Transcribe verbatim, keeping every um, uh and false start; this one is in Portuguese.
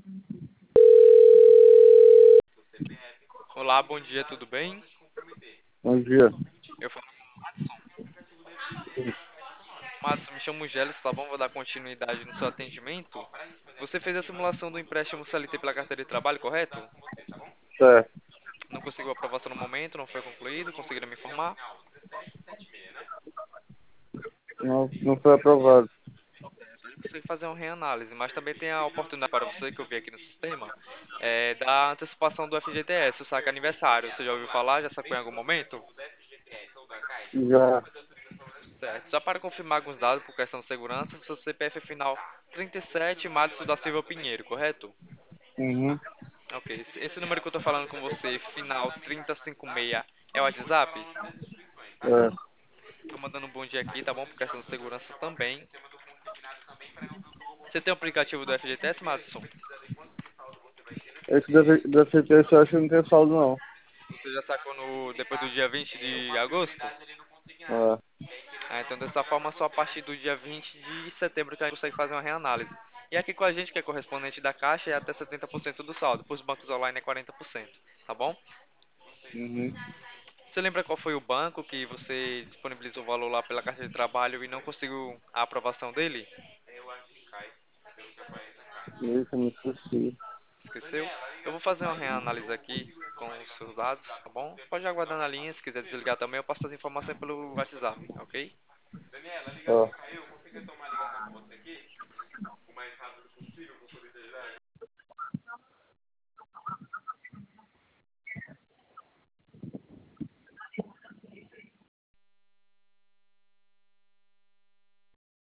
Olá, bom dia, tudo bem? Bom dia. Eu falo, Madison, me chamo Gélis, tá bom? Vou dar continuidade no seu atendimento. Você fez a simulação do empréstimo C L T pela carteira de trabalho, correto? Certo. Não conseguiu aprovação no momento, não foi concluído, conseguiram me informar? Não, não foi aprovado. Você fazer uma reanálise, mas também tem a oportunidade para você, que eu vi aqui no sistema, é, da antecipação do F G T S, o saque aniversário. Você já ouviu falar? Já sacou em algum momento? Já. Certo. Só para confirmar alguns dados por questão de segurança, seu C P F final trinta e sete, Madison da Silva Pinheiro, correto? Uhum. Ok, esse, esse número que eu tô falando com você, final trinta e cinquenta e seis, é o WhatsApp? É. Tô mandando um bom dia aqui, tá bom? Por questão de segurança também. Você tem o aplicativo do F G T S, Madison? Esse da, da C T S eu acho que não tem saldo, não. Você já sacou no, depois do dia vinte de agosto? É. Ah, então dessa forma, só a partir do dia vinte de setembro que a gente consegue fazer uma reanálise. E aqui com a gente, que é correspondente da Caixa, é até setenta por cento do saldo. Para os bancos online é quarenta por cento, tá bom? Uhum. Você lembra qual foi o banco que você disponibilizou o valor lá pela carta de trabalho e não conseguiu a aprovação dele? Isso, eu me esqueci. Esqueceu? Eu vou fazer uma reanálise aqui com os seus dados, tá bom? Pode aguardar na linha, se quiser desligar também, eu passo as informações pelo WhatsApp, ok? Ó.